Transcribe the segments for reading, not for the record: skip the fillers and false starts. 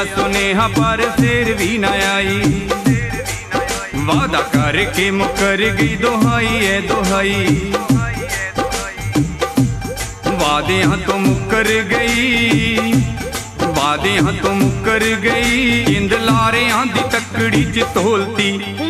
सुनेहा पर फिर भी न आई। वादा करके मुकर गई दुहाई है दुहाई, वादियां तो मुकर गई, वादियां तो मुकर गई। जिंद लारियां दी तकड़ी च तोलती।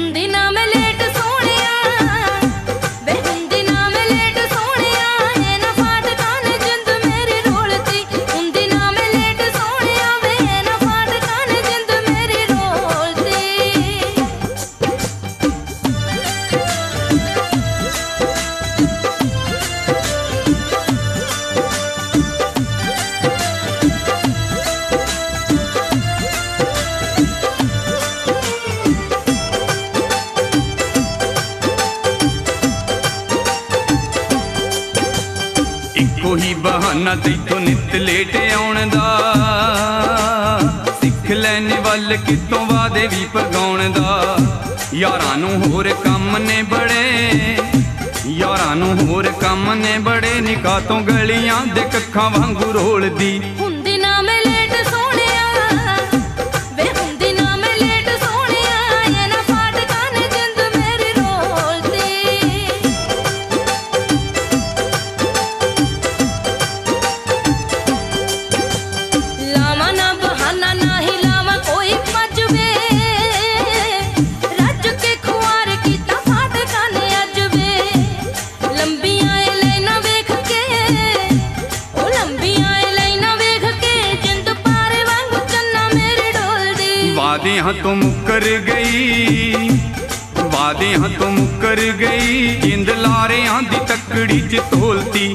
कोई बहाना तैथों नित लेट आउण दा, सिख लैने वल कितों वादे भी पगाउण दा। यारां नूं होर कम ने बड़े, यारां नूं होर कम ने बड़े। निकाह तों गलियां दे कक्खां वांगू रोलदी। वादियां तो मुकर गई, वादियां तो मुकर गई। जिंद लारियां दी तकड़ी च तोलती।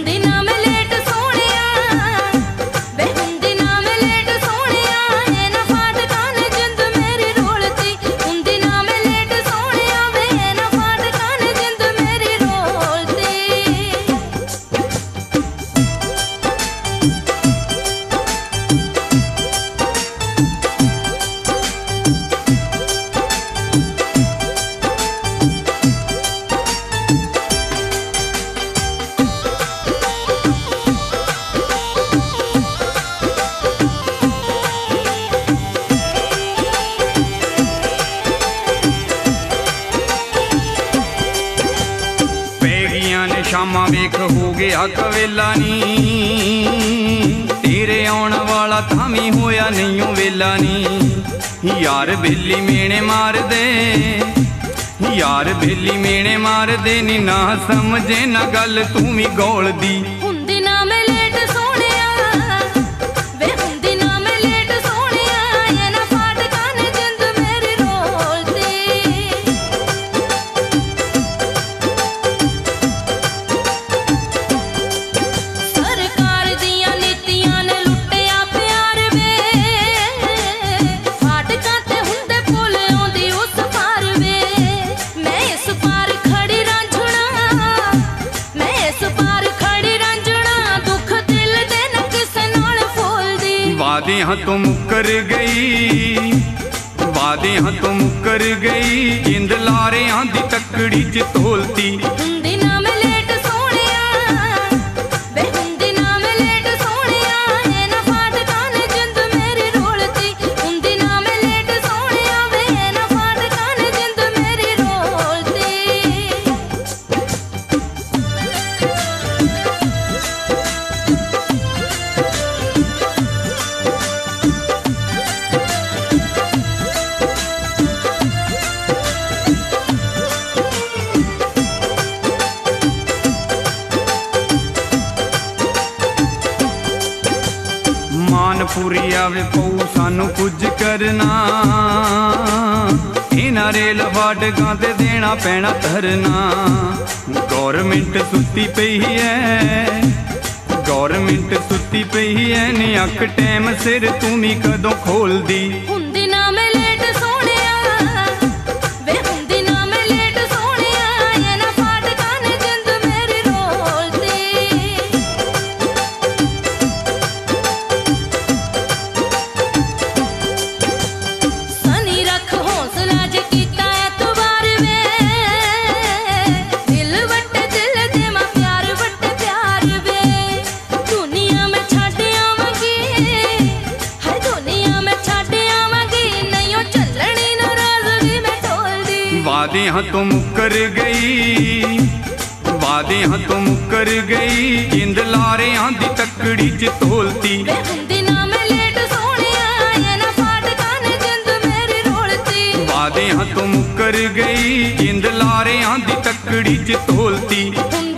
शामा वेख हो गया कवेला नी, तेरे आउण वाला थामी होया नहीं वेला नी। यार बेली मेने मार दे, यार बेली मेने मार दे। नी ना समझे ना गल तू भी गौल दी। वादियां तो मुकर गई, वादियां तो मुकर गई। जिंद लारियां दी तकड़ी च तोलती। पूरी आवे पऊ सानू कुछ करना। इन्हां रेल फाटकां ते देना पैना धरना। गौरमेंट सुती पई है, गौरमेंट सुती पई है। नी अख टैम सिर तू भी कदों खोल दी। दुनिया में वादियां तो मुकर गई, वादियां तो मुकर गई, जिंद लारियां दी तकड़ी च तोलती। वादियां तो मुकर गई, जिंद लारियां दी तकड़ी च तोलती।